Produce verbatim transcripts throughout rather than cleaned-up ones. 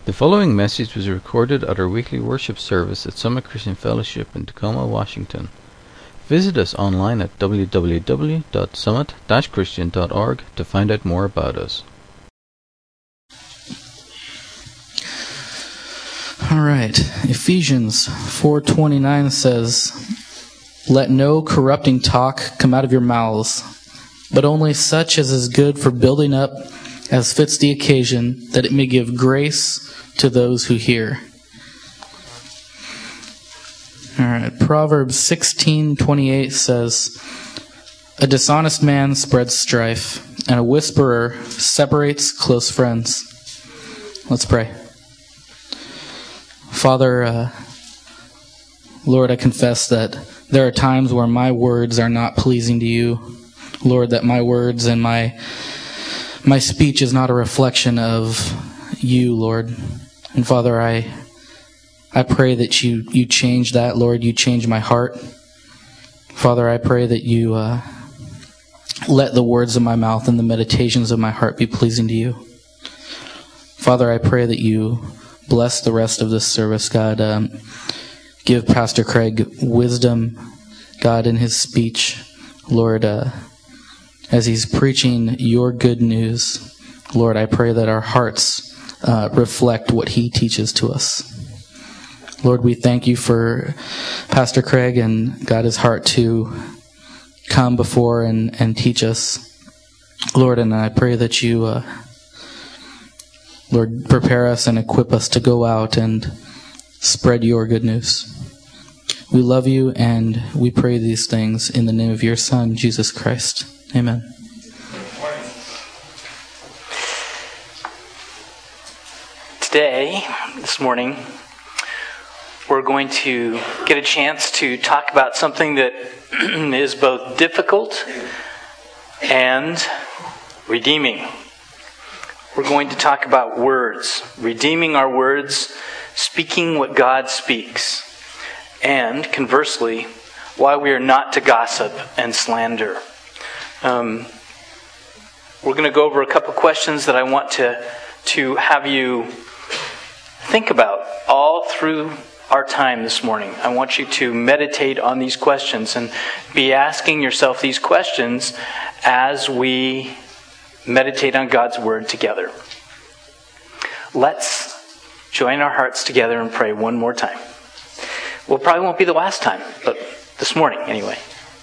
The following message was recorded at our weekly worship service at Summit Christian Fellowship in Tacoma, Washington. Visit us online at w w w dot summit dash christian dot org to find out more about us. All right. Ephesians four twenty-nine says, "Let no corrupting talk come out of your mouths, but only such as is good for building up as fits the occasion, that it may give grace to those who hear." All right. Proverbs sixteen twenty-eight says, "A dishonest man spreads strife, and a whisperer separates close friends." Let's pray. Father, uh, Lord, I confess that there are times where my words are not pleasing to you. Lord, that my words and my my speech is not a reflection of you, Lord. And Father, I I pray that you, you change that, Lord. You change my heart. Father, I pray that you uh, let the words of my mouth and the meditations of my heart be pleasing to you. Father, I pray that you bless the rest of this service, God. Um, give Pastor Craig wisdom, God, in his speech, Lord, uh, as he's preaching your good news. Lord, I pray that our hearts uh, reflect what he teaches to us. Lord, we thank you for Pastor Craig and God, his heart to come before and, and teach us. Lord, and I pray that you, uh, Lord, prepare us and equip us to go out and spread your good news. We love you and we pray these things in the name of your Son, Jesus Christ. Amen. Today, this morning, we're going to get a chance to talk about something that is both difficult and redeeming. We're going to talk about words, redeeming our words, speaking what God speaks, and conversely, why we are not to gossip and slander. Um, we're going to go over a couple questions that I want to, to have you think about all through our time this morning. I want you to meditate on these questions and be asking yourself these questions as we meditate on God's Word together. Let's join our hearts together and pray one more time. Well, it probably won't be the last time, but this morning anyway.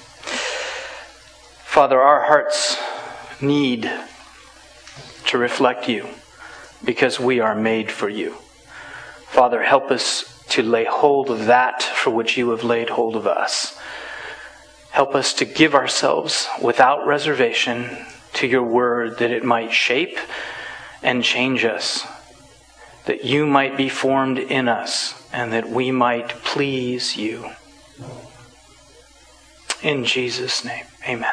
Father, our hearts need to reflect you because we are made for you. Father, help us to lay hold of that for which you have laid hold of us. Help us to give ourselves without reservation to your word, that it might shape and change us, that you might be formed in us, and that we might please you. In Jesus' name, amen.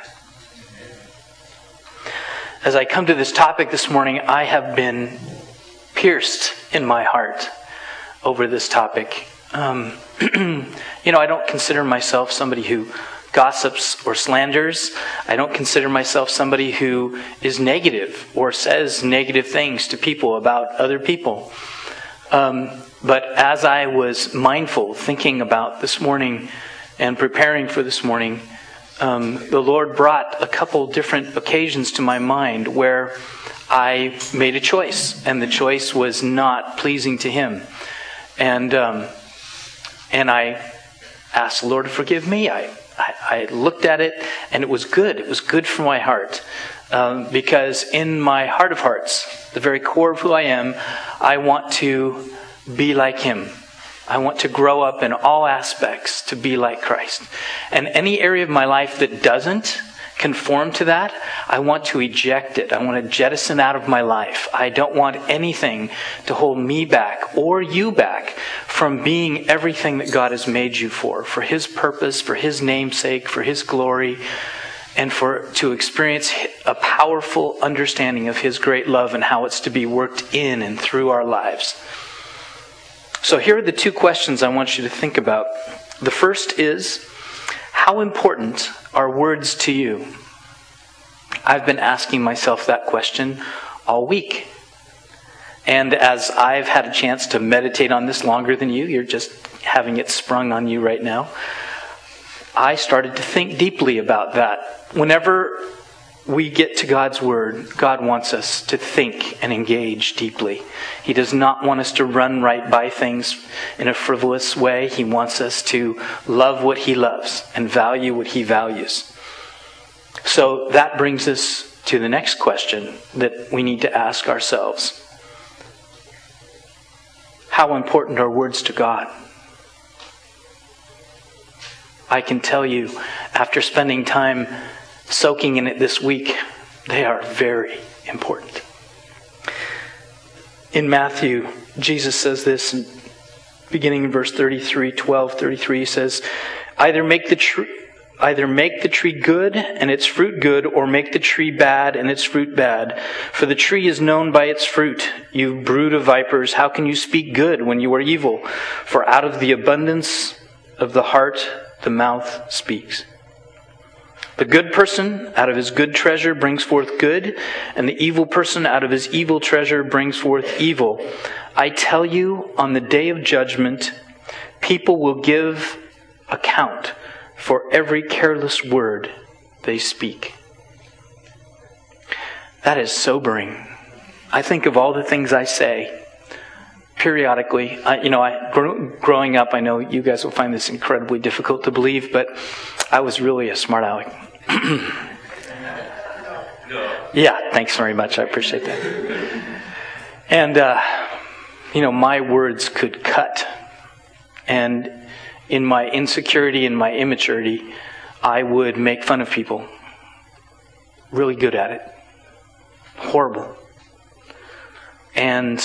As I come to this topic this morning, I have been pierced in my heart over this topic. Um, you know, I don't consider myself somebody who gossips or slanders. I don't consider myself somebody who is negative or says negative things to people about other people. Um, but as I was mindful, thinking about this morning and preparing for this morning, um, the Lord brought a couple different occasions to my mind where I made a choice, and the choice was not pleasing to Him. And um, and I asked the Lord to forgive me. I, I, I looked at it, and it was good. It was good for my heart. Um, because in my heart of hearts, the very core of who I am, I want to be like Him. I want to grow up in all aspects to be like Christ. And any area of my life that doesn't conform to that, I want to eject it. I want to jettison out of my life. I don't want anything to hold me back or you back from being everything that God has made you for, for His purpose, for His namesake, for His glory, and for to experience a powerful understanding of His great love and how it's to be worked in and through our lives. So here are the two questions I want you to think about. The first is, how important are words to you? I've been asking myself that question all week. And as I've had a chance to meditate on this longer than you, you're just having it sprung on you right now, I started to think deeply about that. Whenever we get to God's Word, God wants us to think and engage deeply. He does not want us to run right by things in a frivolous way. He wants us to love what He loves and value what He values. So that brings us to the next question that we need to ask ourselves. How important are words to God? I can tell you, after spending time soaking in it this week, they are very important. In Matthew, Jesus says this, beginning in verse thirty-three, twelve, thirty-three, he says, Either make the tree, either make the tree good and its fruit good, or make the tree bad and its fruit bad. For the tree is known by its fruit. You brood of vipers, how can you speak good when you are evil? For out of the abundance of the heart, the mouth speaks. The good person out of his good treasure brings forth good, and the evil person out of his evil treasure brings forth evil. I tell you, on the day of judgment, people will give account for every careless word they speak. That is sobering. I think of all the things I say periodically. I, you know, I gr- growing up, I know you guys will find this incredibly difficult to believe, but I was really a smart aleck. Yeah, thanks very much. I appreciate that. And, uh, you know, my words could cut. And in my insecurity and my immaturity, I would make fun of people. Really good at it. Horrible. And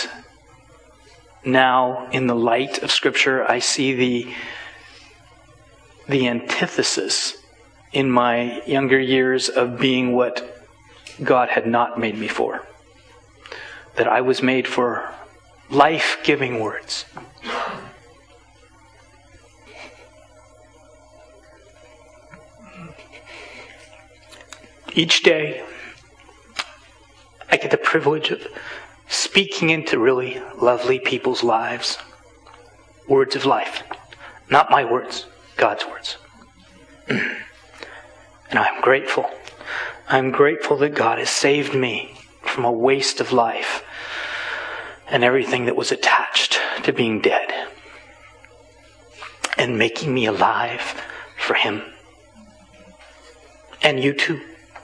now, in the light of Scripture, I see the the antithesis in my younger years of being what God had not made me for. That I was made for life-giving words. Each day, I get the privilege of speaking into really lovely people's lives. Words of life. Not my words, God's words. And I'm grateful. I'm grateful that God has saved me from a waste of life and everything that was attached to being dead, and making me alive for Him. And you too.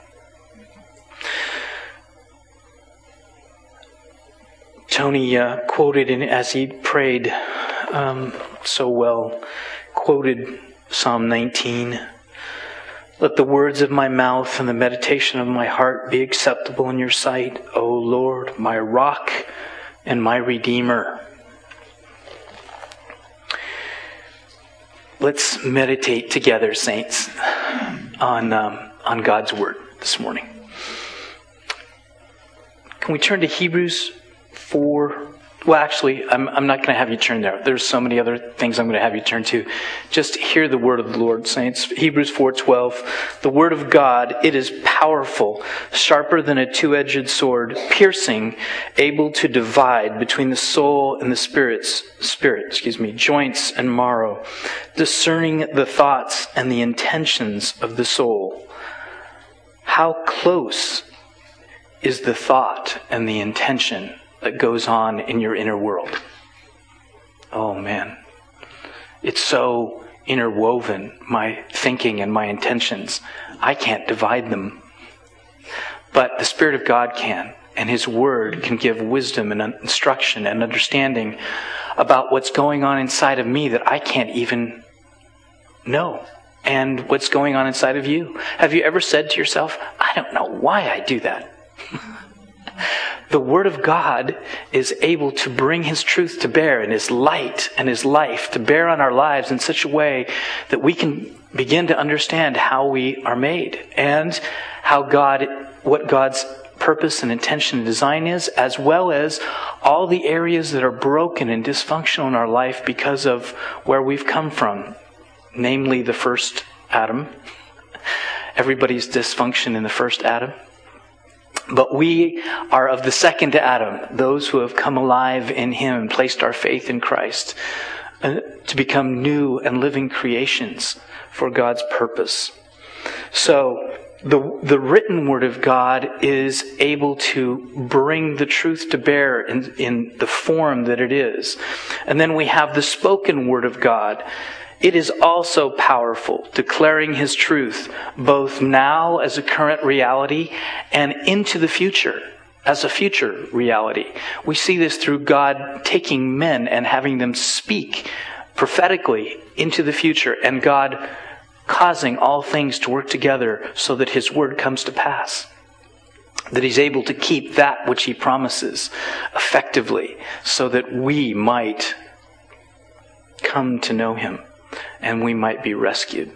Tony uh, quoted, in, as he prayed um, so well, quoted Psalm nineteen. Let the words of my mouth and the meditation of my heart be acceptable in your sight, O Lord, my rock and my redeemer. Let's meditate together, saints, on um, on God's word this morning. Can we turn to Hebrews four? Well, actually, I'm, I'm not going to have you turn there. There's so many other things I'm going to have you turn to. Just hear the word of the Lord, saints. Hebrews four twelve. The word of God, it is powerful, sharper than a two-edged sword, piercing, able to divide between the soul and the spirits, spirit, excuse me, joints and marrow, discerning the thoughts and the intentions of the soul. How close is the thought and the intention that goes on in your inner world? Oh man, it's so interwoven, my thinking and my intentions. I can't divide them. But the Spirit of God can, and His Word can give wisdom and instruction and understanding about what's going on inside of me that I can't even know, and what's going on inside of you. Have you ever said to yourself, I don't know why I do that? The Word of God is able to bring His truth to bear, and His light and His life to bear on our lives in such a way that we can begin to understand how we are made, and how God, what God's purpose and intention and design is, as well as all the areas that are broken and dysfunctional in our life because of where we've come from, namely the first Adam. Everybody's dysfunction in the first Adam. But we are of the second Adam, those who have come alive in him and placed our faith in Christ, uh, to become new and living creations for God's purpose. So the the written word of God is able to bring the truth to bear in, in the form that it is. And then we have the spoken word of God. It is also powerful, declaring his truth, both now as a current reality and into the future as a future reality. We see this through God taking men and having them speak prophetically into the future, and God causing all things to work together so that his word comes to pass. That he's able to keep that which he promises effectively, so that we might come to know him and we might be rescued.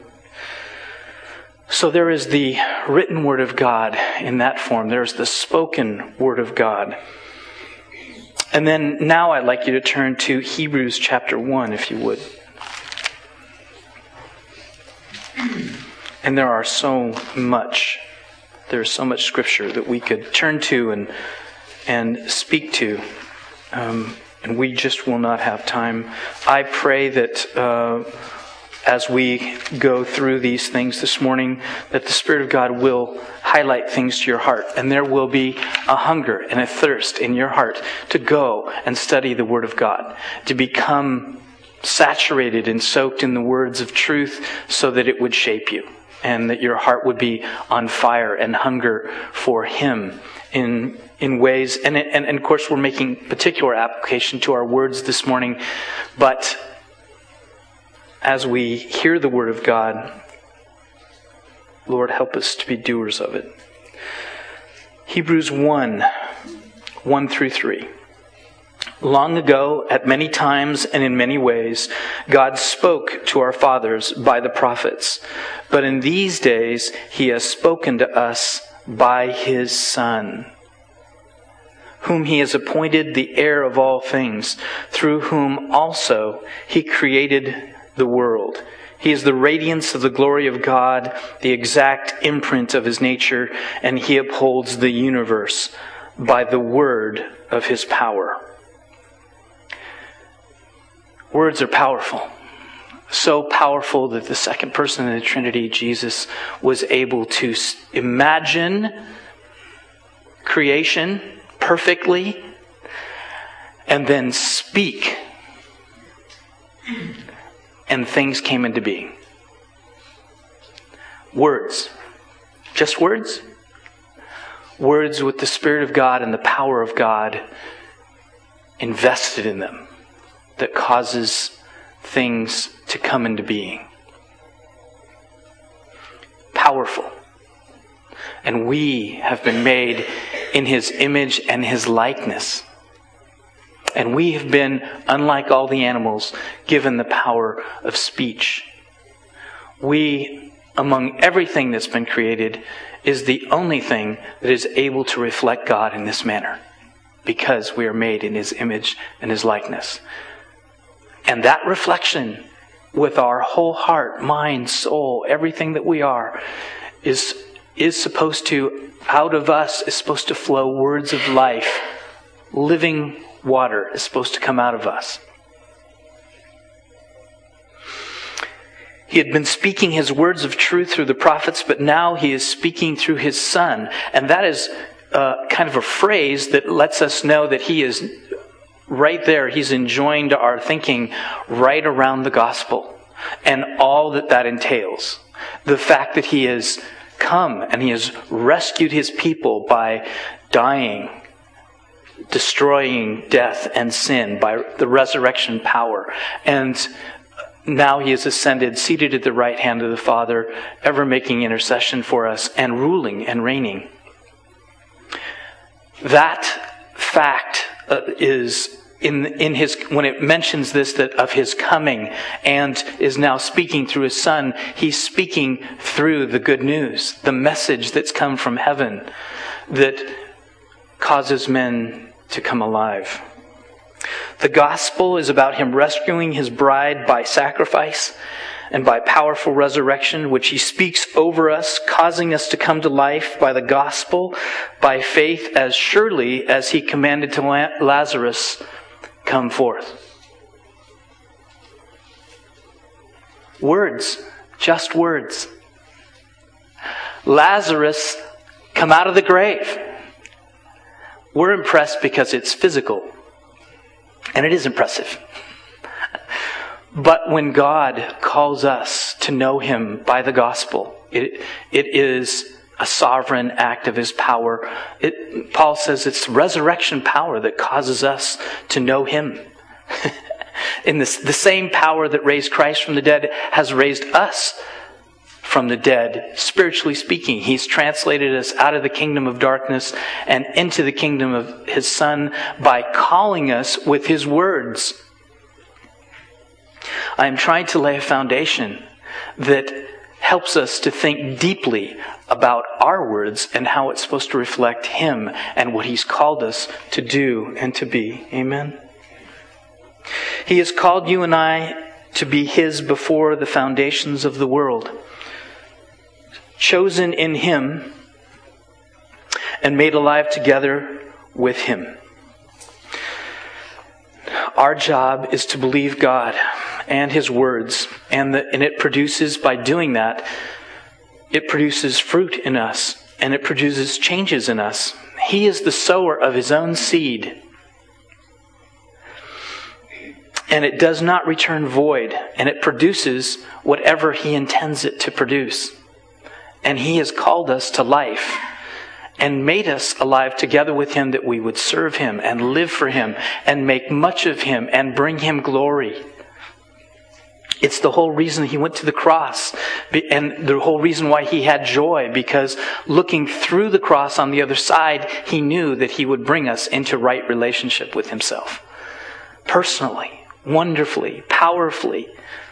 So there is the written word of God in that form. There's the spoken word of God. And then now I'd like you to turn to Hebrews chapter one, if you would. And there are so much, there's so much scripture that we could turn to and and speak to. Um, and we just will not have time. I pray that uh, as we go through these things this morning, that the Spirit of God will highlight things to your heart. And there will be a hunger and a thirst in your heart to go and study the Word of God, to become saturated and soaked in the words of truth so that it would shape you, and that your heart would be on fire and hunger for Him in in ways. And, and, and of course, we're making particular application to our words this morning. But as we hear the Word of God, Lord, help us to be doers of it. Hebrews one, one through three. Long ago, at many times and in many ways, God spoke to our fathers by the prophets. But in these days, He has spoken to us by His Son, whom He has appointed the heir of all things, through whom also He created the world. He is the radiance of the glory of God, the exact imprint of His nature, and He upholds the universe by the word of His power. Words are powerful. So powerful that the second person in the Trinity, Jesus, was able to imagine creation perfectly and then speak, and things came into being. Words. Just words. Words with the Spirit of God and the power of God invested in them, that causes things to come into being. Powerful. And we have been made in His image and His likeness. And we have been, unlike all the animals, given the power of speech. We, among everything that's been created, is the only thing that is able to reflect God in this manner, because we are made in His image and His likeness. And that reflection, with our whole heart, mind, soul, everything that we are, is, is supposed to, out of us, is supposed to flow words of life. Living water is supposed to come out of us. He had been speaking His words of truth through the prophets, but now He is speaking through His Son. And that is uh, kind of a phrase that lets us know that He is right there. He's enjoined our thinking right around the gospel and all that that entails. The fact that He has come and He has rescued His people by dying, destroying death and sin by the resurrection power. And now He has ascended, seated at the right hand of the Father, ever making intercession for us and ruling and reigning. That fact uh, is in in His, when it mentions this, that of His coming, and is now speaking through His Son, He's speaking through the good news, the message that's come from heaven that causes men to come alive. The gospel is about Him rescuing His bride by sacrifice, and by powerful resurrection, which he speaks over us, causing us to come to life by the gospel, by faith, as surely as he commanded to Lazarus, come forth. Words, just words. Lazarus, come out of the grave. We're impressed because it's physical. And it is impressive. But when God calls us to know him by the gospel, it, it is a sovereign act of his power. It, Paul says it's resurrection power that causes us to know him. In this, the same power that raised Christ from the dead has raised us from the dead, spiritually speaking. He's translated us out of the kingdom of darkness and into the kingdom of his Son by calling us with his words. I am trying to lay a foundation that helps us to think deeply about our words and how it's supposed to reflect him and what he's called us to do and to be. Amen. He has called you and I to be his before the foundations of the world. Chosen in him and made alive together with him. Our job is to believe God and his words, and, the, and it produces, by doing that, it produces fruit in us, and it produces changes in us. He is the sower of his own seed. And it does not return void, and it produces whatever he intends it to produce. And he has called us to life and made us alive together with him, that we would serve him and live for him and make much of him and bring him glory. It's the whole reason he went to the cross, and the whole reason why he had joy, because looking through the cross on the other side, he knew that he would bring us into right relationship with himself. Personally, wonderfully, powerfully.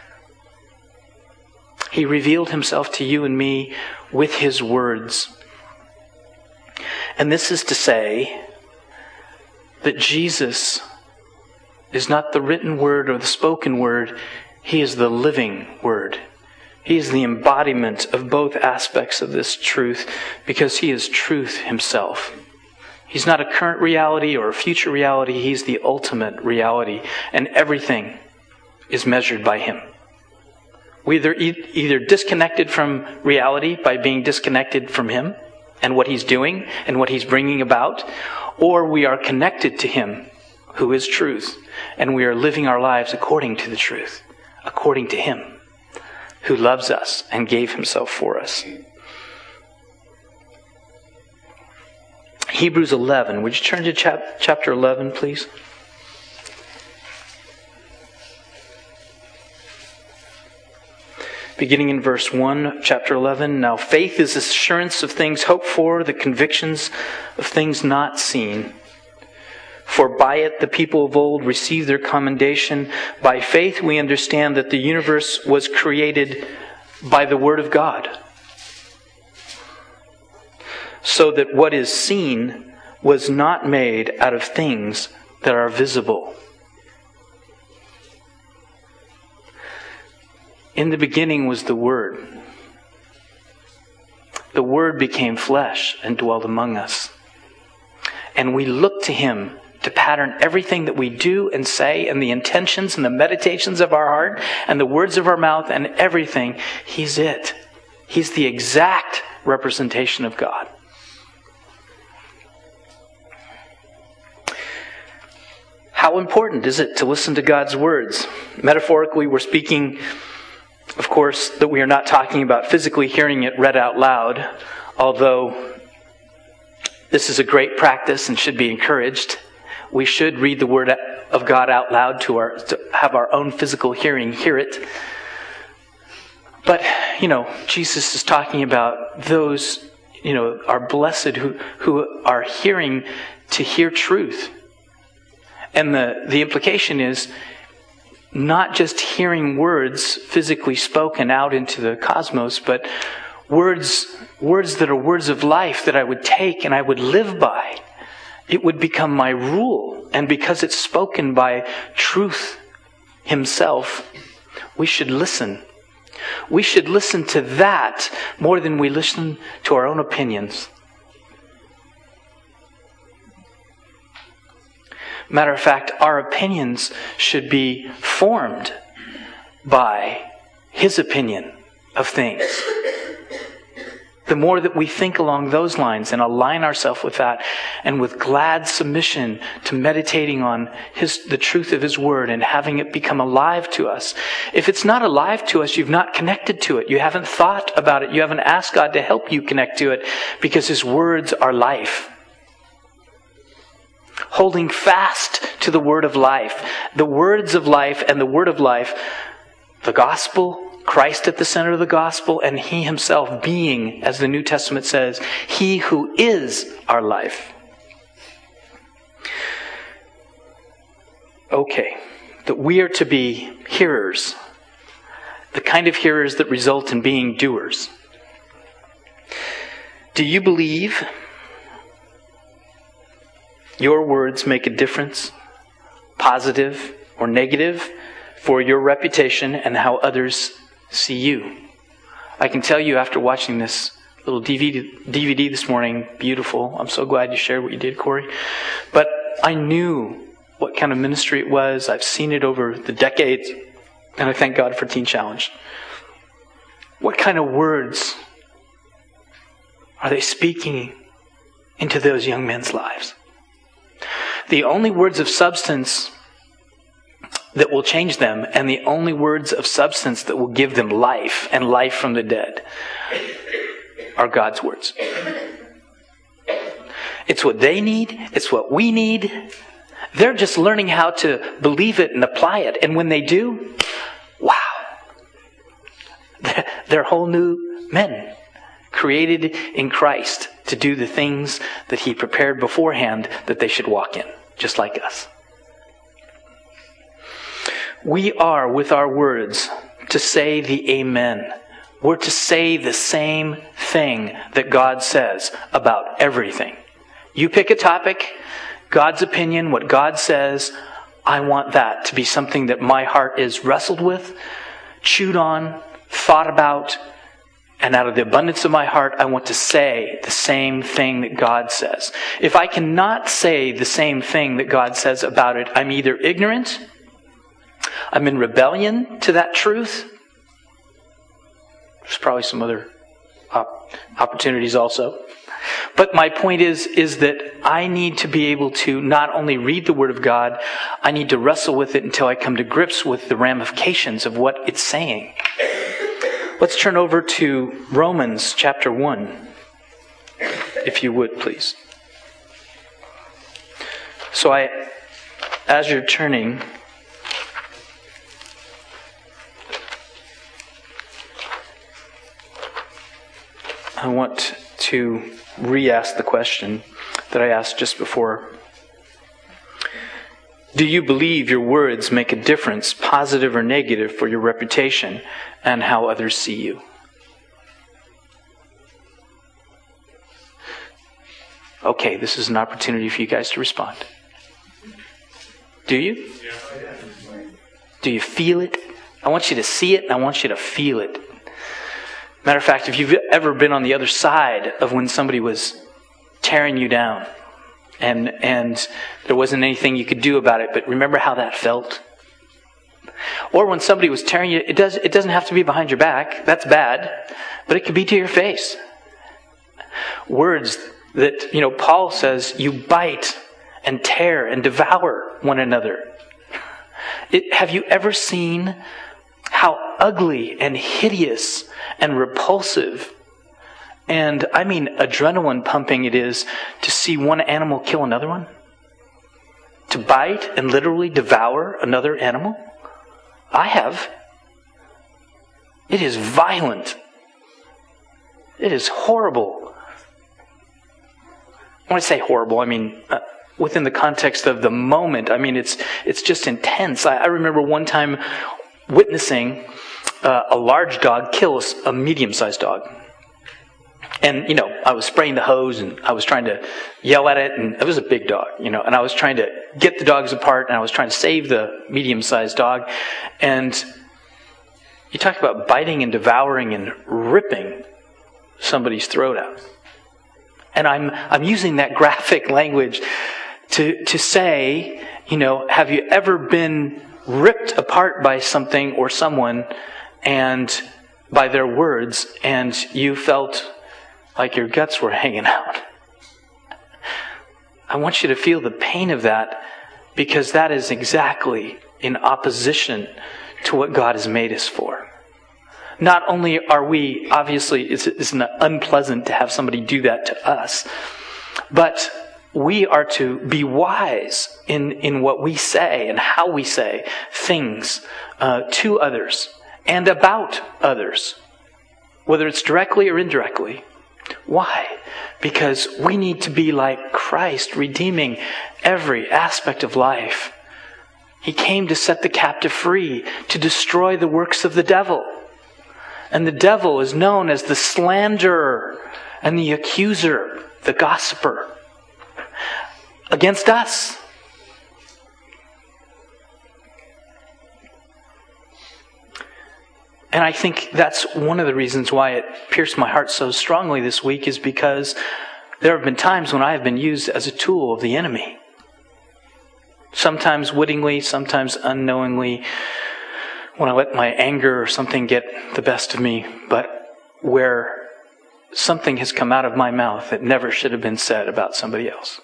He revealed himself to you and me with his words. And this is to say that Jesus is not the written word or the spoken word. He is the living word. He is the embodiment of both aspects of this truth, because he is truth himself. He's not a current reality or a future reality. He's the ultimate reality. And everything is measured by him. We're either, either disconnected from reality by being disconnected from him and what he's doing and what he's bringing about, or we are connected to him who is truth, and we are living our lives according to the truth, according to him who loves us and gave himself for us. Hebrews eleven. Would you turn to chap- chapter eleven, please? Beginning in verse one, chapter eleven. Now faith is assurance of things hoped for, the convictions of things not seen. For by it the people of old received their commendation. By faith we understand that the universe was created by the word of God, so that what is seen was not made out of things that are visible. In the beginning was the Word. The Word became flesh and dwelled among us. And we look to him to pattern everything that we do and say, and the intentions and the meditations of our heart and the words of our mouth and everything. He's it. He's the exact representation of God. How important is it to listen to God's words? Metaphorically, we're speaking, of course, that we are not talking about physically hearing it read out loud, although this is a great practice and should be encouraged. We should read the Word of God out loud to our to have our own physical hearing hear it. But, you know, Jesus is talking about those, you know, are blessed who, who are hearing to hear truth. And the, the implication is not just hearing words physically spoken out into the cosmos, but words, words that are words of life that I would take and I would live by. It would become my rule. And because it's spoken by truth himself, we should listen. We should listen to that more than we listen to our own opinions. Matter of fact, our opinions should be formed by His opinion of things. The more that we think along those lines and align ourselves with that, and with glad submission to meditating on His, the truth of His Word and having it become alive to us. If it's not alive to us, you've not connected to it. You haven't thought about it. You haven't asked God to help you connect to it, because His words are life. Holding fast to the word of life. The words of life and the word of life. The gospel, Christ at the center of the gospel, and He Himself being, as the New Testament says, He who is our life. Okay, that we are to be hearers. The kind of hearers that result in being doers. Do you believe your words make a difference, positive or negative, for your reputation and how others see you? I can tell you, after watching this little D V D, D V D this morning, beautiful. I'm so glad you shared what you did, Corey. But I knew what kind of ministry it was. I've seen it over the decades, and I thank God for Teen Challenge. What kind of words are they speaking into those young men's lives? The only words of substance that will change them, and the only words of substance that will give them life and life from the dead, are God's words. It's what they need. It's what we need. They're just learning how to believe it and apply it. And when they do, wow. They're, they're whole new men, created in Christ to do the things that He prepared beforehand that they should walk in, just like us. We are, with our words, to say the amen. We're to say the same thing that God says about everything. You pick a topic, God's opinion, what God says. I want that to be something that my heart is wrestled with, chewed on, thought about, and out of the abundance of my heart, I want to say the same thing that God says. If I cannot say the same thing that God says about it, I'm either ignorant, I'm in rebellion to that truth. There's probably some other op- opportunities also. But my point is, is that I need to be able to not only read the Word of God, I need to wrestle with it until I come to grips with the ramifications of what it's saying. Let's turn over to Romans chapter one, if you would, please. So I, as you're turning, I want to re-ask the question that I asked just before. Do you believe your words make a difference, positive or negative, for your reputation and how others see you? Okay, this is an opportunity for you guys to respond. Do you? Do you feel it? I want you to see it and I want you to feel it. Matter of fact, if you've ever been on the other side of when somebody was tearing you down and and there wasn't anything you could do about it, but remember how that felt? Or when somebody was tearing you, it does it doesn't have to be behind your back. That's bad, but it could be to your face. Words that, you know, Paul says, you bite and tear and devour one another. It, have you ever seen how ugly and hideous and repulsive, and I mean adrenaline pumping it is to see one animal kill another one? To bite and literally devour another animal? I have. It is violent. It is horrible. When I say horrible, I mean uh, within the context of the moment. I mean, it's it's just intense. I, I remember one time witnessing uh, a large dog kill a medium-sized dog. And, you know, I was spraying the hose and I was trying to yell at it, and it was a big dog, you know, and I was trying to get the dogs apart and I was trying to save the medium-sized dog. And You talk about biting and devouring and ripping somebody's throat out. And I'm I'm using that graphic language to to say, you know, have you ever been ripped apart by something or someone and by their words, and you felt like your guts were hanging out? I want you to feel the pain of that, because that is exactly in opposition to what God has made us for. Not only are we, obviously, it's, it's unpleasant to have somebody do that to us, but we are to be wise in, in what we say and how we say things uh, to others and about others, whether it's directly or indirectly. Why? Because we need to be like Christ, redeeming every aspect of life. He came to set the captive free, to destroy the works of the devil. And the devil is known as the slanderer and the accuser, the gossiper, against us. And I think that's one of the reasons why it pierced my heart so strongly this week, is because there have been times when I have been used as a tool of the enemy. Sometimes wittingly, sometimes unknowingly, when I let my anger or something get the best of me, but where something has come out of my mouth that never should have been said about somebody else.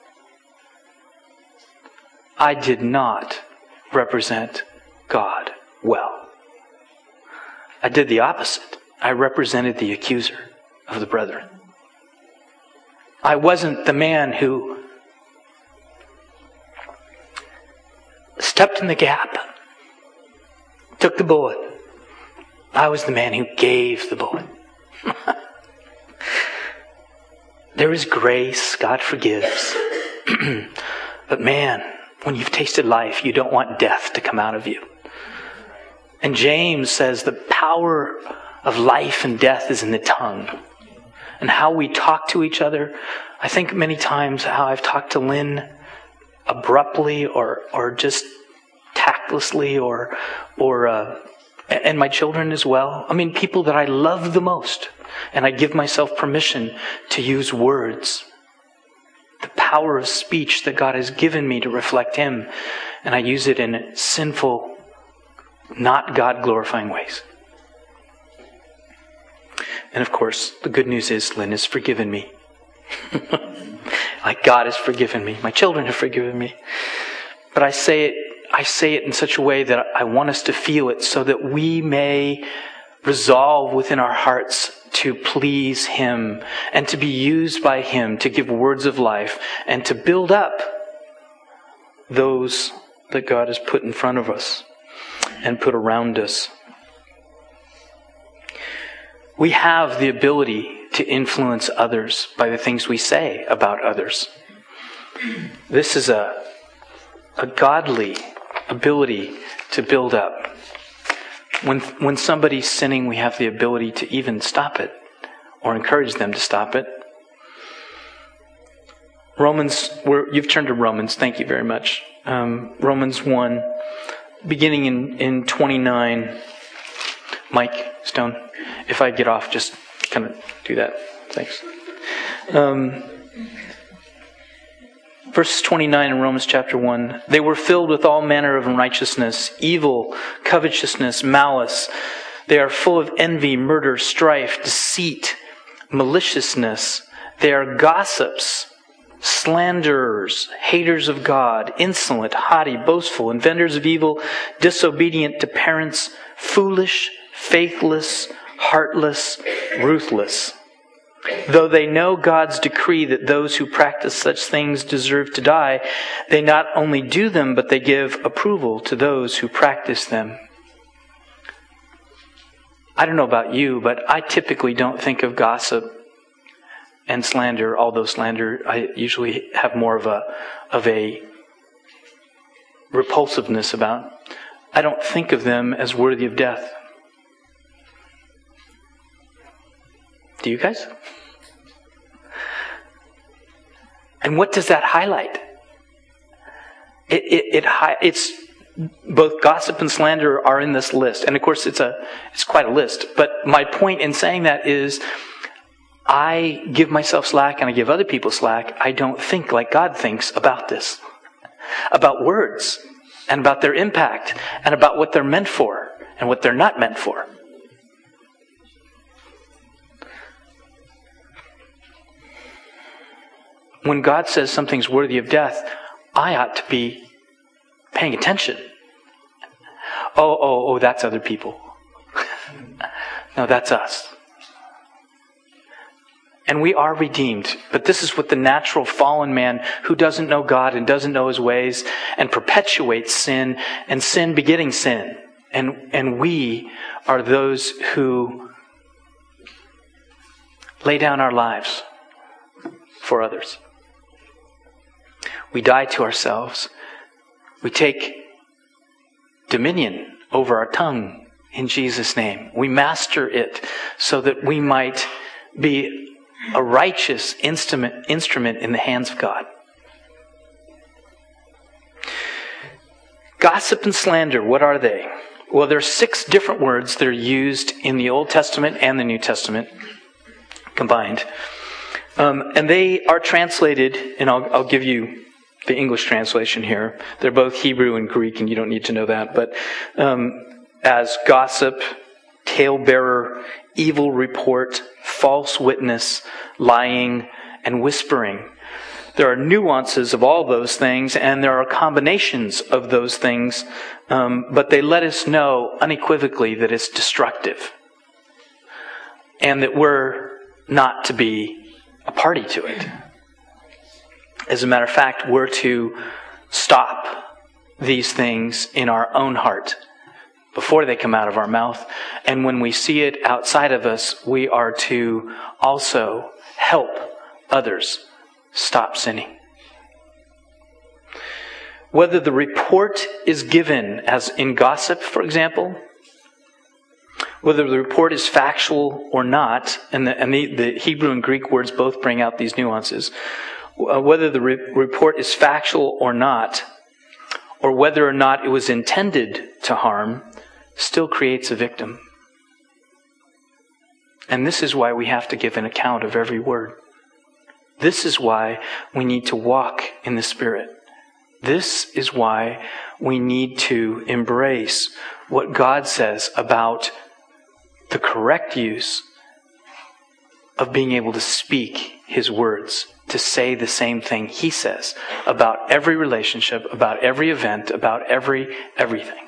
I did not represent God well. I did the opposite. I represented the accuser of the brethren. I wasn't the man who stepped in the gap, took the bullet. I was the man who gave the bullet. There is grace. God forgives. But man, when you've tasted life, you don't want death to come out of you. And James says the power of life and death is in the tongue. And how we talk to each other. I think many times how I've talked to Lynn abruptly or or just tactlessly or or uh, and my children as well. I mean, people that I love the most. And I give myself permission to use words. The power of speech that God has given me to reflect Him. And I use it in sinful, not God-glorifying ways. And of course, the good news is Lynn has forgiven me. Like God has forgiven me. My children have forgiven me. But I say it, I say it in such a way that I want us to feel it, so that we may resolve within our hearts to please Him and to be used by Him to give words of life and to build up those that God has put in front of us and put around us. We have the ability to influence others by the things we say about others. This is a, a godly ability to build up. When, when somebody's sinning, we have the ability to even stop it or encourage them to stop it. Romans, we're, you've turned to Romans, thank you very much. Um, Romans one, beginning in, in twenty-nine. Mike Stone, if I get off, just kind of do that. Thanks. Um, verse twenty-nine in Romans chapter one. They were filled with all manner of unrighteousness, evil, covetousness, malice. They are full of envy, murder, strife, deceit, maliciousness. They are gossips, slanderers, haters of God, insolent, haughty, boastful, inventors of evil, disobedient to parents, foolish, faithless, heartless, ruthless. Though they know God's decree that those who practice such things deserve to die, they not only do them, but they give approval to those who practice them. I don't know about you, but I typically don't think of gossip and slander, although slander I usually have more of a of a repulsiveness about. I don't think of them as worthy of death. Do you guys? And what does that highlight? It, it, it it's both gossip and slander are in this list. And of course, it's a it's quite a list. But my point in saying that is, I give myself slack and I give other people slack. I don't think like God thinks about this, about words and about their impact and about what they're meant for and what they're not meant for. When God says something's worthy of death, I ought to be paying attention. Oh, oh, oh, that's other people. No, that's us. And we are redeemed. But this is what the natural fallen man who doesn't know God and doesn't know his ways and perpetuates sin and sin begetting sin. And, and we are those who lay down our lives for others. We die to ourselves. We take dominion over our tongue in Jesus' name. We master it so that we might be a righteous instrument, instrument in the hands of God. Gossip and slander, what are they? Well, there are six different words that are used in the Old Testament and the New Testament combined. Um, and they are translated, and I'll, I'll give you the English translation here. They're both Hebrew and Greek, and you don't need to know that. But um, as gossip, talebearer, evil report, false witness, lying, and whispering. There are nuances of all those things, and there are combinations of those things, um, but they let us know unequivocally that it's destructive, and that we're not to be a party to it. As a matter of fact, we're to stop these things in our own heart before they come out of our mouth. And when we see it outside of us, we are to also help others stop sinning. Whether the report is given, as in gossip, for example, whether the report is factual or not, and the, and the, the Hebrew and Greek words both bring out these nuances, uh, whether the re- report is factual or not, or whether or not it was intended to harm, still creates a victim. And this is why we have to give an account of every word. This is why we need to walk in the Spirit. This is why we need to embrace what God says about the correct use of being able to speak His words, to say the same thing He says about every relationship, about every event, about every everything.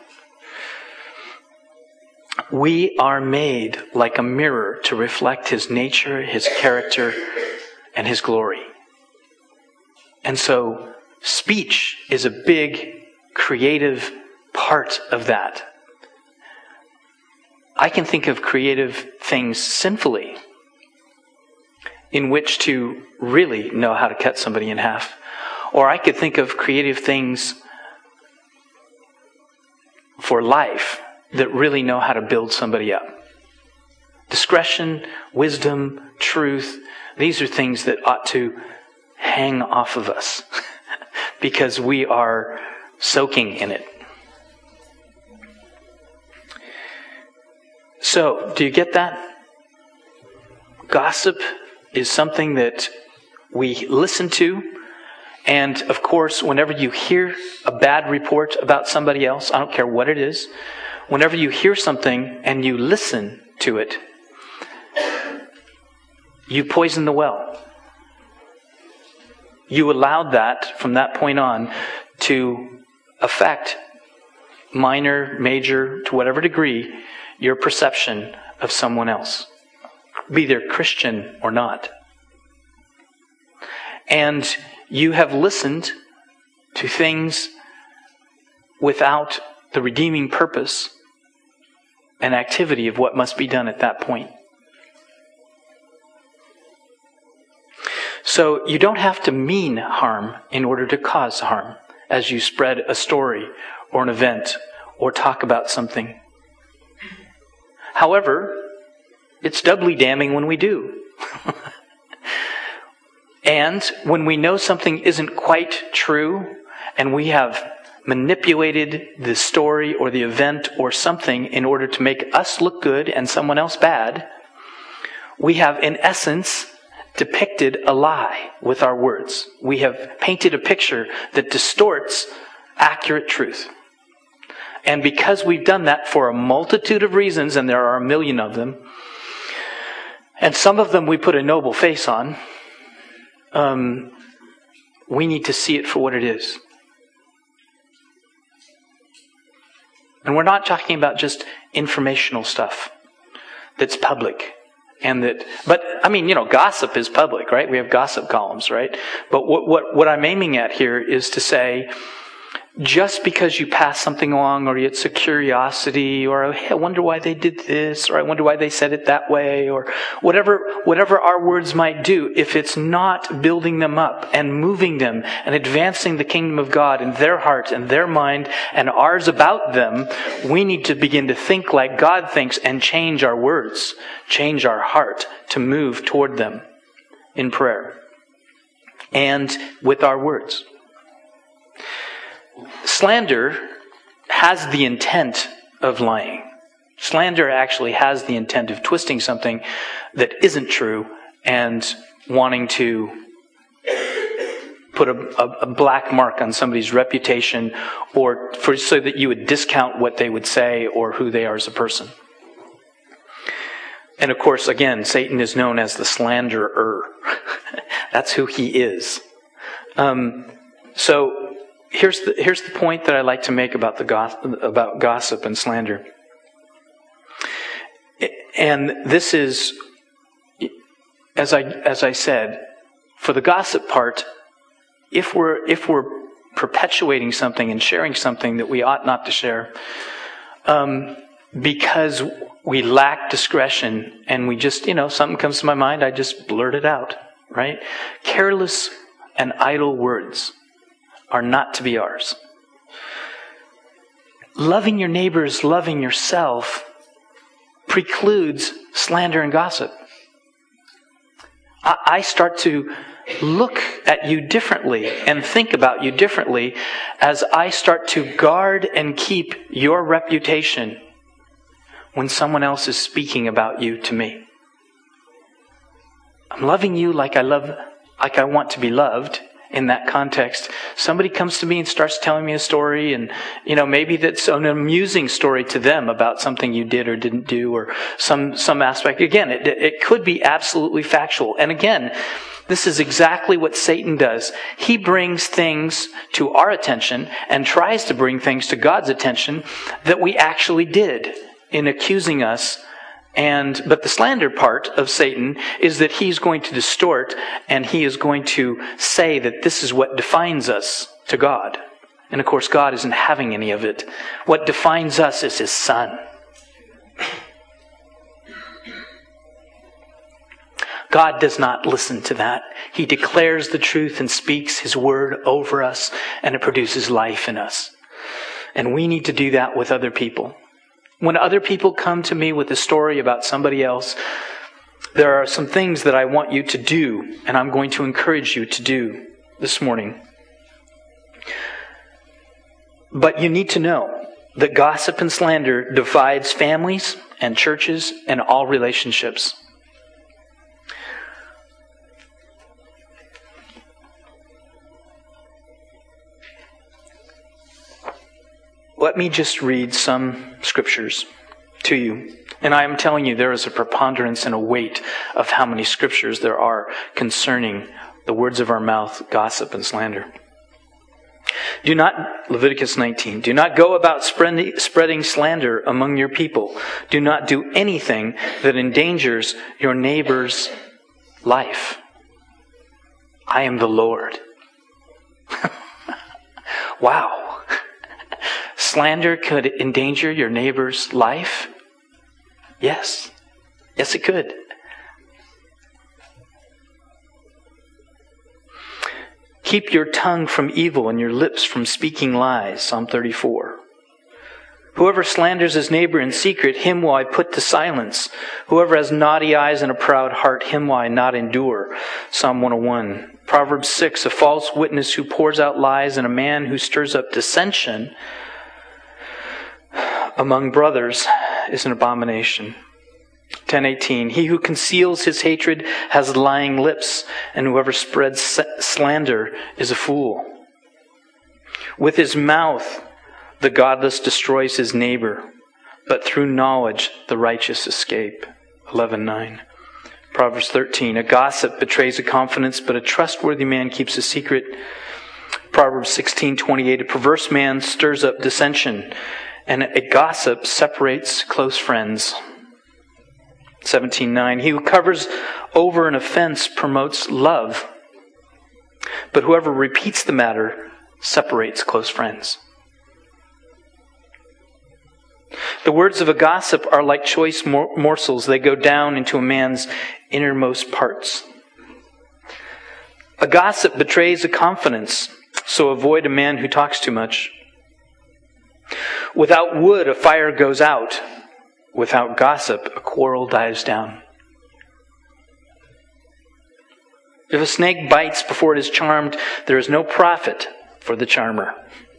We are made like a mirror to reflect His nature, His character, and His glory. And so speech is a big creative part of that. I can think of creative things sinfully in which to really know how to cut somebody in half. Or I could think of creative things for life that really know how to build somebody up. Discretion, wisdom, truth, these are things that ought to hang off of us because we are soaking in it. So, do you get that? Gossip is something that we listen to. And of course, whenever you hear a bad report about somebody else, I don't care what it is, whenever you hear something and you listen to it, you poison the well. You allowed that from that point on to affect minor, major, to whatever degree, your perception of someone else, be they Christian or not. And you have listened to things without the redeeming purpose and activity of what must be done at that point. So you don't have to mean harm in order to cause harm as you spread a story or an event or talk about something. However, it's doubly damning when we do. And when we know something isn't quite true and we have manipulated the story or the event or something in order to make us look good and someone else bad, we have, in essence, depicted a lie with our words. We have painted a picture that distorts accurate truth. And because we've done that for a multitude of reasons, and there are a million of them, and some of them we put a noble face on, um, we need to see it for what it is. And we're not talking about just informational stuff that's public. And that, but I mean, you know, gossip is public, right? We have gossip columns, right? But what, what, what I'm aiming at here is to say, just because you pass something along, or it's a curiosity, or hey, I wonder why they did this, or I wonder why they said it that way, or whatever, whatever our words might do, if it's not building them up and moving them and advancing the kingdom of God in their heart and their mind and ours about them, we need to begin to think like God thinks and change our words, change our heart to move toward them in prayer and with our words. Slander has the intent of lying. Slander actually has the intent of twisting something that isn't true and wanting to put a, a, a black mark on somebody's reputation, or for so that you would discount what they would say or who they are as a person. And of course, again, Satan is known as the slanderer. That's who he is. Um, so here's the here's the point that I like to make about the gossip, about gossip and slander. And this is, as I as I said, for the gossip part, if we're if we're perpetuating something and sharing something that we ought not to share, um, because we lack discretion and we just, you know, something comes to my mind, I just blurt it out, right? Careless and idle words are not to be ours. Loving your neighbors, loving yourself precludes slander and gossip. I start to look at you differently and think about you differently as I start to guard and keep your reputation when someone else is speaking about you to me. I'm loving you like I love, like I want to be loved. In that context, somebody comes to me and starts telling me a story, and you know, maybe that's an amusing story to them about something you did or didn't do, or some some aspect. Again, it, it could be absolutely factual. And again, this is exactly what Satan does. He brings things to our attention and tries to bring things to God's attention that we actually did in accusing us. And but the slander part of Satan is that he's going to distort, and he is going to say that this is what defines us to God. And of course, God isn't having any of it. What defines us is His Son. God does not listen to that. He declares the truth and speaks His word over us, and it produces life in us. And we need to do that with other people. When other people come to me with a story about somebody else, there are some things that I want you to do, and I'm going to encourage you to do this morning. But you need to know that gossip and slander divides families and churches and all relationships. Let me just read some scriptures to you. And I am telling you, there is a preponderance and a weight of how many scriptures there are concerning the words of our mouth, gossip and slander. Do not, Leviticus nineteen, do not go about spreading slander among your people. Do not do anything that endangers your neighbor's life. I am the Lord. Wow. Slander could endanger your neighbor's life? Yes. Yes, it could. Keep your tongue from evil and your lips from speaking lies. Psalm thirty-four. Whoever slanders his neighbor in secret, him will I put to silence. Whoever has naughty eyes and a proud heart, him will I not endure. Psalm one oh one. Proverbs six, a false witness who pours out lies and a man who stirs up dissension among brothers is an abomination. ten eighteen, he who conceals his hatred has lying lips, and whoever spreads slander is a fool. With his mouth the godless destroys his neighbor, but through knowledge the righteous escape. eleven nine. Proverbs thirteen, a gossip betrays a confidence, but a trustworthy man keeps a secret. Proverbs sixteen twenty-eight, a perverse man stirs up dissension, and a gossip separates close friends. seventeen nine, he who covers over an offense promotes love, but whoever repeats the matter separates close friends. The words of a gossip are like choice mor- morsels. They go down into a man's innermost parts. A gossip betrays a confidence, so avoid a man who talks too much. Without wood, a fire goes out. Without gossip, a quarrel dies down. If a snake bites before it is charmed, there is no profit for the charmer.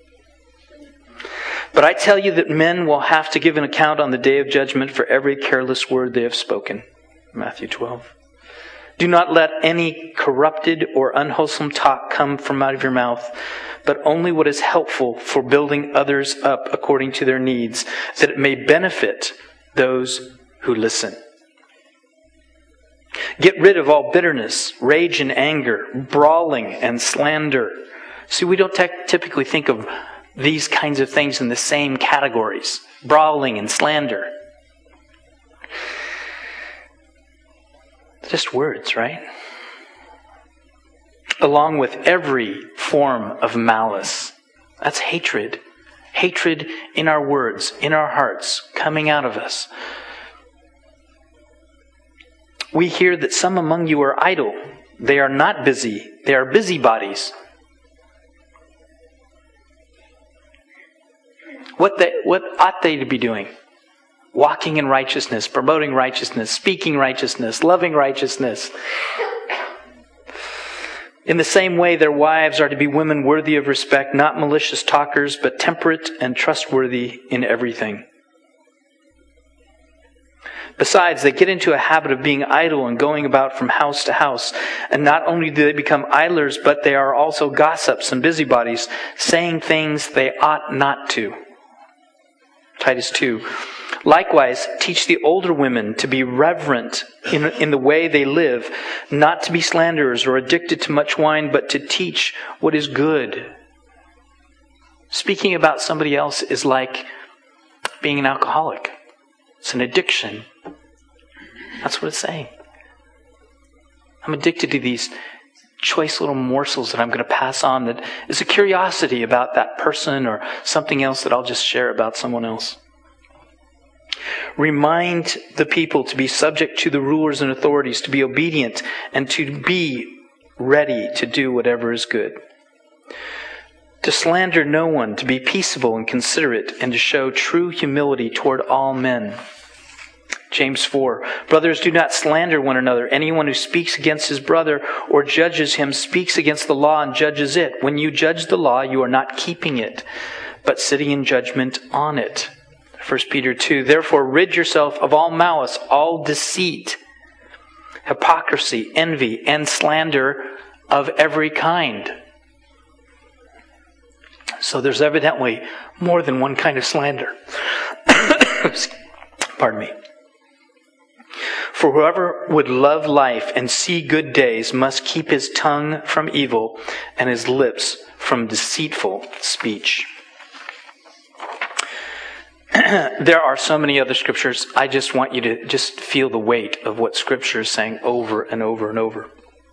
But I tell you that men will have to give an account on the day of judgment for every careless word they have spoken. Matthew twelve. Do not let any corrupted or unwholesome talk come from out of your mouth, but only what is helpful for building others up according to their needs, that it may benefit those who listen. Get rid of all bitterness, rage and anger, brawling and slander. See, we don't te- typically think of these kinds of things in the same categories. Brawling and slander. Just words, right? Along with every form of malice. That's hatred. Hatred in our words, in our hearts, coming out of us. We hear that some among you are idle. They are not busy. They are busybodies. What they, what ought they to be doing? Walking in righteousness, promoting righteousness, speaking righteousness, loving righteousness. In the same way, their wives are to be women worthy of respect, not malicious talkers, but temperate and trustworthy in everything. Besides, they get into a habit of being idle and going about from house to house. And not only do they become idlers, but they are also gossips and busybodies, saying things they ought not to. Titus two. Likewise, teach the older women to be reverent in, in the way they live, not to be slanderers or addicted to much wine, but to teach what is good. Speaking about somebody else is like being an alcoholic. It's an addiction. That's what it's saying. I'm addicted to these choice little morsels that I'm going to pass on that is a curiosity about that person or something else that I'll just share about someone else. Remind the people to be subject to the rulers and authorities, to be obedient, and to be ready to do whatever is good. To slander no one, to be peaceable and considerate, and to show true humility toward all men. James four. Brothers, do not slander one another. Anyone who speaks against his brother or judges him speaks against the law and judges it. When you judge the law, you are not keeping it, but sitting in judgment on it. First Peter two. Therefore, rid yourself of all malice, all deceit, hypocrisy, envy, and slander of every kind. So there's evidently more than one kind of slander. Pardon me. For whoever would love life and see good days must keep his tongue from evil and his lips from deceitful speech. There are so many other scriptures. I just want you to just feel the weight of what Scripture is saying over and over and over.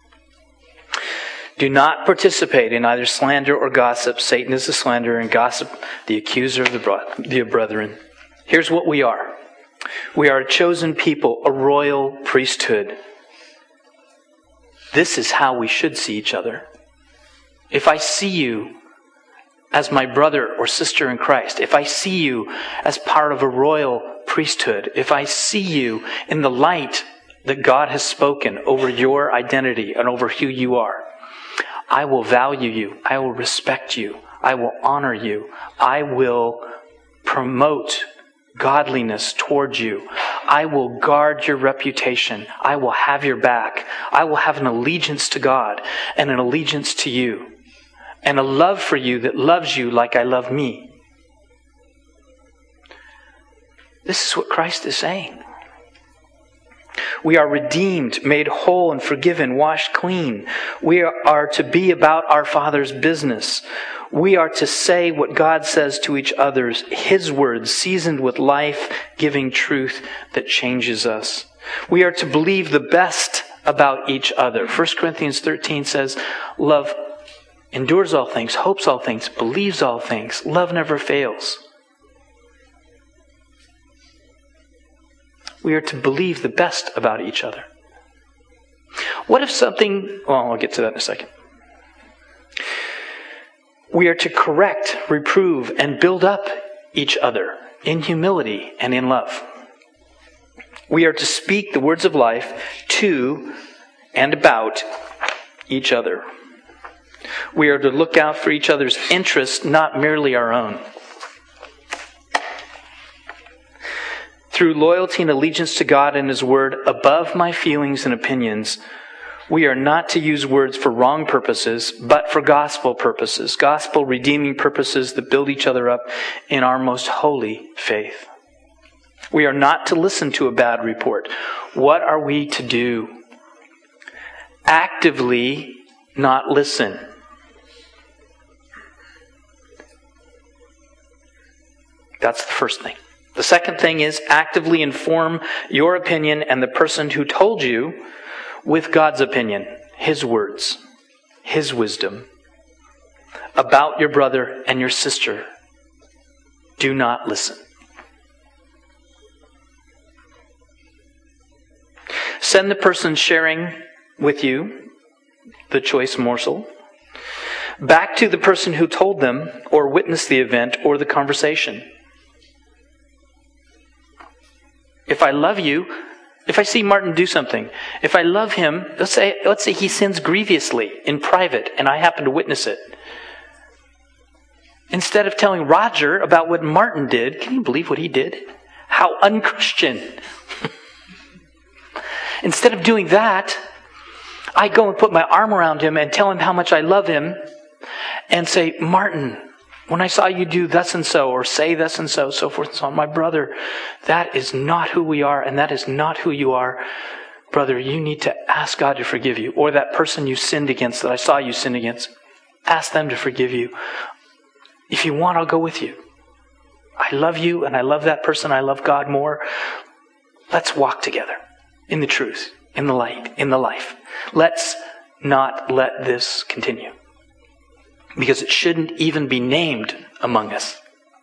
Do not participate in either slander or gossip. Satan is the slanderer, and gossip the accuser of the, bro- the brethren. Here's what we are. We are a chosen people, a royal priesthood. This is how we should see each other. If I see you as my brother or sister in Christ, if I see you as part of a royal priesthood, if I see you in the light that God has spoken over your identity and over who you are, I will value you. I will respect you. I will honor you. I will promote godliness towards you. I will guard your reputation. I will have your back. I will have an allegiance to God and an allegiance to you, and a love for you that loves you like I love me. This is what Christ is saying. We are redeemed, made whole and forgiven, washed clean. We are to be about our Father's business. We are to say what God says to each other, His words seasoned with life-giving truth that changes us. We are to believe the best about each other. First Corinthians thirteen says, love endures all things, hopes all things, believes all things. Love never fails. We are to believe the best about each other. What if something... Well, I'll get to that in a second. We are to correct, reprove, and build up each other in humility and in love. We are to speak the words of life to and about each other. We are to look out for each other's interests, not merely our own. Through loyalty and allegiance to God and His Word above my feelings and opinions, we are not to use words for wrong purposes, but for gospel purposes, gospel redeeming purposes that build each other up in our most holy faith. We are not to listen to a bad report. What are we to do? Actively not listen. That's the first thing. The second thing is actively inform your opinion and the person who told you with God's opinion, His words, His wisdom about your brother and your sister. Do not listen. Send the person sharing with you the choice morsel back to the person who told them or witnessed the event or the conversation. If I love you, if I see Martin do something, if I love him, let's say, let's say he sins grievously in private and I happen to witness it. Instead of telling Roger about what Martin did, can you believe what he did? How unchristian. Instead of doing that, I go and put my arm around him and tell him how much I love him and say, Martin, when I saw you do thus and so, or say thus and so, so forth and so on, my brother, that is not who we are, and that is not who you are. Brother, you need to ask God to forgive you. Or that person you sinned against, that I saw you sin against, ask them to forgive you. If you want, I'll go with you. I love you, and I love that person. I love God more. Let's walk together in the truth, in the light, in the life. Let's not let this continue. Because it shouldn't even be named among us.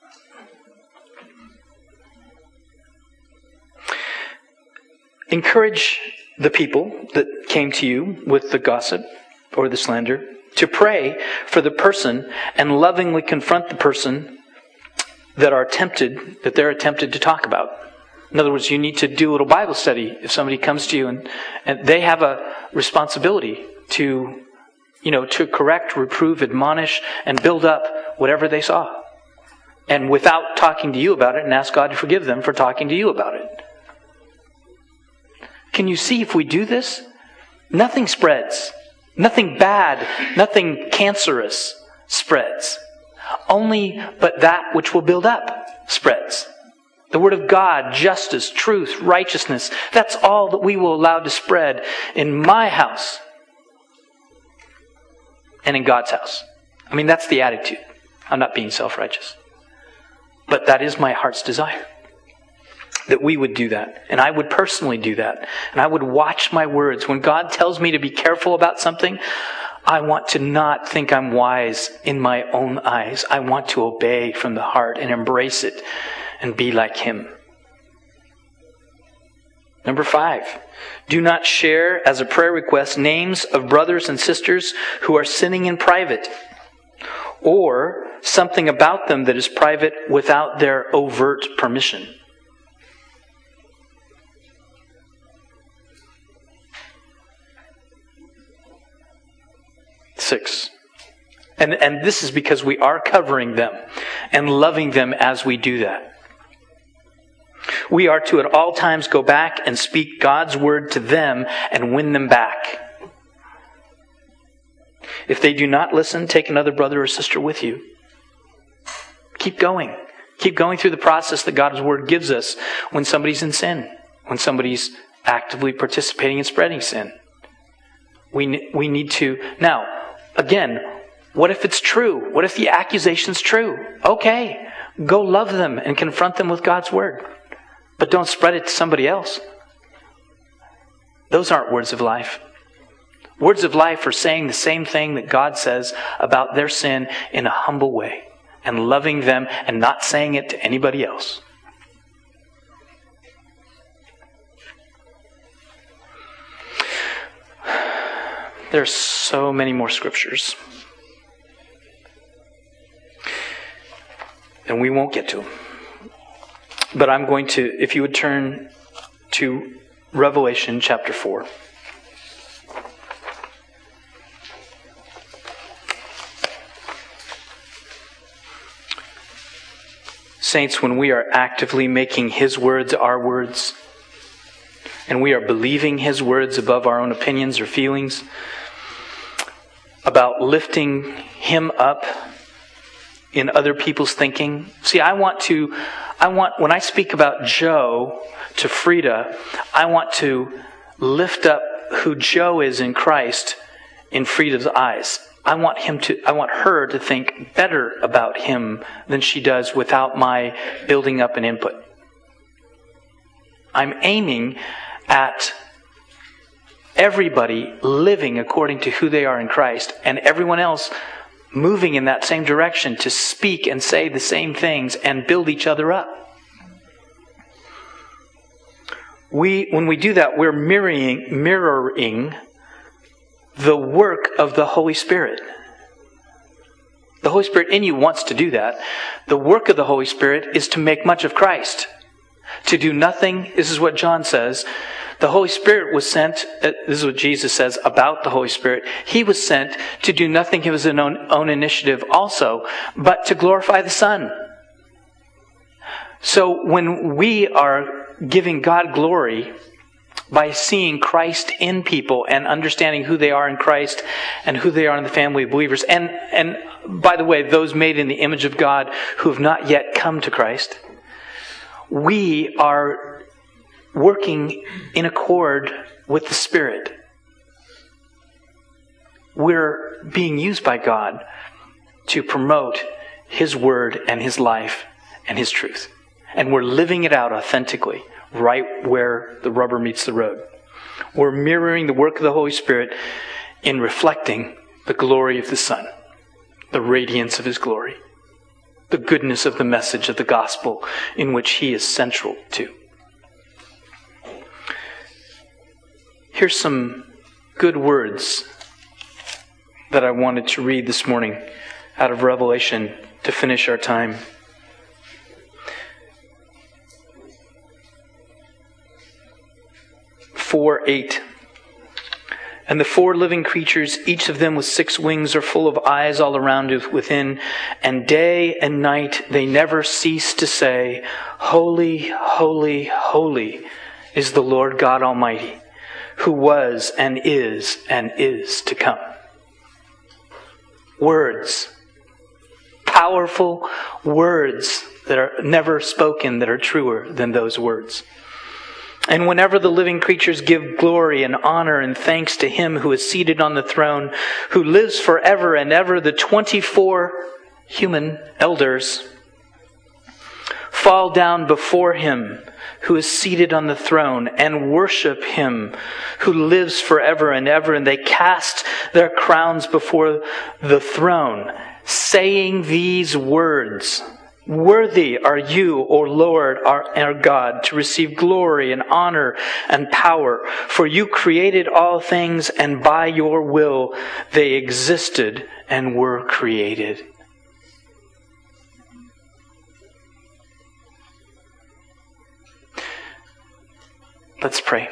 Encourage the people that came to you with the gossip or the slander to pray for the person and lovingly confront the person that are tempted, that they're tempted to talk about. In other words, you need to do a little Bible study if somebody comes to you and, and they have a responsibility to You know, to correct, reprove, admonish, and build up whatever they saw. And without talking to you about it, and ask God to forgive them for talking to you about it. Can you see if we do this? Nothing spreads. Nothing bad, nothing cancerous spreads. Only but that which will build up spreads. The Word of God, justice, truth, righteousness, that's all that we will allow to spread in my house. And in God's house. I mean, that's the attitude. I'm not being self-righteous. But that is my heart's desire. That we would do that. And I would personally do that. And I would watch my words. When God tells me to be careful about something, I want to not think I'm wise in my own eyes. I want to obey from the heart and embrace it and be like Him. Number five, do not share as a prayer request names of brothers and sisters who are sinning in private, or something about them that is private without their overt permission. Six. And, and this is because we are covering them and loving them as we do that. We are to at all times go back and speak God's word to them and win them back. If they do not listen, take another brother or sister with you. Keep going. Keep going through the process that God's word gives us when somebody's in sin, when somebody's actively participating in spreading sin. We, we need to... Now, again, what if it's true? What if the accusation's true? Okay, go love them and confront them with God's word. But don't spread it to somebody else. Those aren't words of life. Words of life are saying the same thing that God says about their sin in a humble way and loving them and not saying it to anybody else. There's so many more scriptures. And we won't get to them. But I'm going to, if you would turn to Revelation chapter four. Saints, when we are actively making His words our words, and we are believing His words above our own opinions or feelings, about lifting Him up in other people's thinking. See, I want to, I want, when I speak about Joe to Frida, I want to lift up who Joe is in Christ in Frida's eyes. I want him to, I want her to think better about him than she does without my building up an input. I'm aiming at everybody living according to who they are in Christ, and everyone else moving in that same direction to speak and say the same things and build each other up. We, when we do that, we're mirroring, mirroring the work of the Holy Spirit. The Holy Spirit in you wants to do that. The work of the Holy Spirit is to make much of Christ. To do nothing, this is what John says. The Holy Spirit was sent, this is what Jesus says about the Holy Spirit. He was sent to do nothing of his own, own initiative also, but to glorify the Son. So when we are giving God glory by seeing Christ in people and understanding who they are in Christ and who they are in the family of believers, and, and by the way, those made in the image of God who have not yet come to Christ, we are working in accord with the Spirit. We're being used by God to promote His Word and His life and His truth. And we're living it out authentically, right where the rubber meets the road. We're mirroring the work of the Holy Spirit in reflecting the glory of the Son, the radiance of His glory, the goodness of the message of the gospel in which He is central to. Here's some good words that I wanted to read this morning out of Revelation to finish our time. four eight. And the four living creatures, each of them with six wings, are full of eyes all around within, and day and night they never cease to say, Holy, holy, holy is the Lord God Almighty, who was and is and is to come. Words. Powerful words that are never spoken that are truer than those words. And whenever the living creatures give glory and honor and thanks to Him who is seated on the throne, who lives forever and ever, the twenty-four human elders fall down before Him who is seated on the throne and worship Him who lives forever and ever. And they cast their crowns before the throne, saying these words, Worthy are you, O Lord, our, our God, to receive glory and honor and power. For you created all things, and by your will they existed and were created. Let's pray.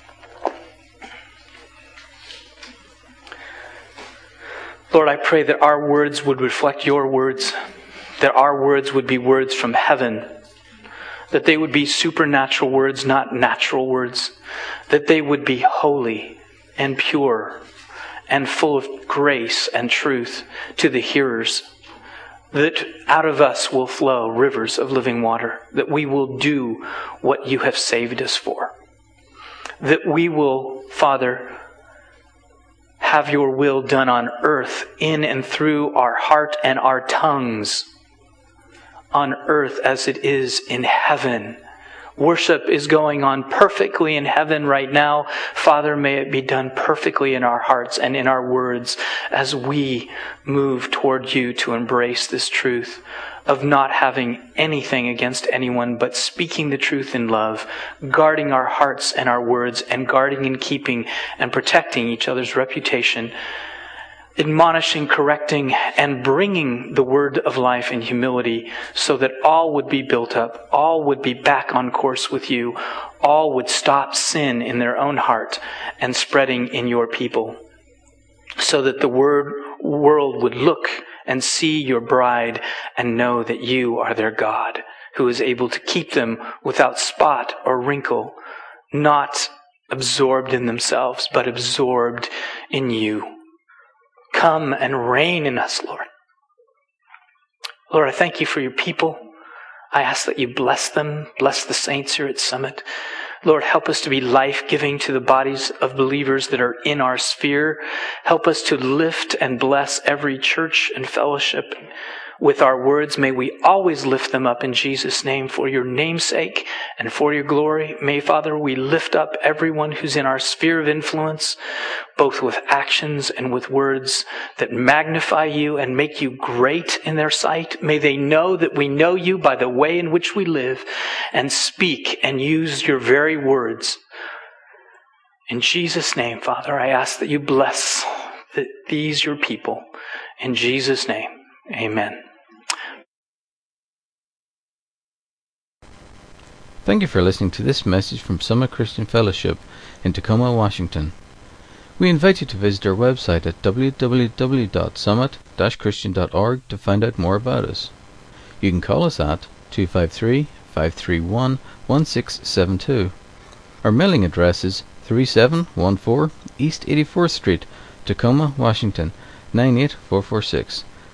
Lord, I pray that our words would reflect your words, that our words would be words from heaven, that they would be supernatural words, not natural words, that they would be holy and pure and full of grace and truth to the hearers, that out of us will flow rivers of living water, that we will do what you have saved us for, that we will, Father, have your will done on earth in and through our heart and our tongues, on earth as it is in heaven. Worship is going on perfectly in heaven right now. Father, may it be done perfectly in our hearts and in our words as we move toward you to embrace this truth of not having anything against anyone, but speaking the truth in love, guarding our hearts and our words, and guarding and keeping and protecting each other's reputation, admonishing, correcting, and bringing the word of life in humility so that all would be built up, all would be back on course with you, all would stop sin in their own heart and spreading in your people, so that the word world would look and see your bride and know that you are their God, who is able to keep them without spot or wrinkle, not absorbed in themselves, but absorbed in you. Come and reign in us, Lord. Lord, I thank you for your people. I ask that you bless them, bless the saints here at Summit. Lord, help us to be life-giving to the bodies of believers that are in our sphere. Help us to lift and bless every church and fellowship with our words. May we always lift them up in Jesus' name for your name's sake and for your glory. May, Father, we lift up everyone who's in our sphere of influence, both with actions and with words that magnify you and make you great in their sight. May they know that we know you by the way in which we live and speak and use your very words. In Jesus' name, Father, I ask that you bless these your people. In Jesus' name, amen. Thank you for listening to this message from Summit Christian Fellowship in Tacoma, Washington. We invite you to visit our website at w w w dot summit dash christian dot org to find out more about us. You can call us at two five three, five three one, one six seven two. Our mailing address is three seven one four East eighty-fourth Street, Tacoma, Washington, nine eight four four six.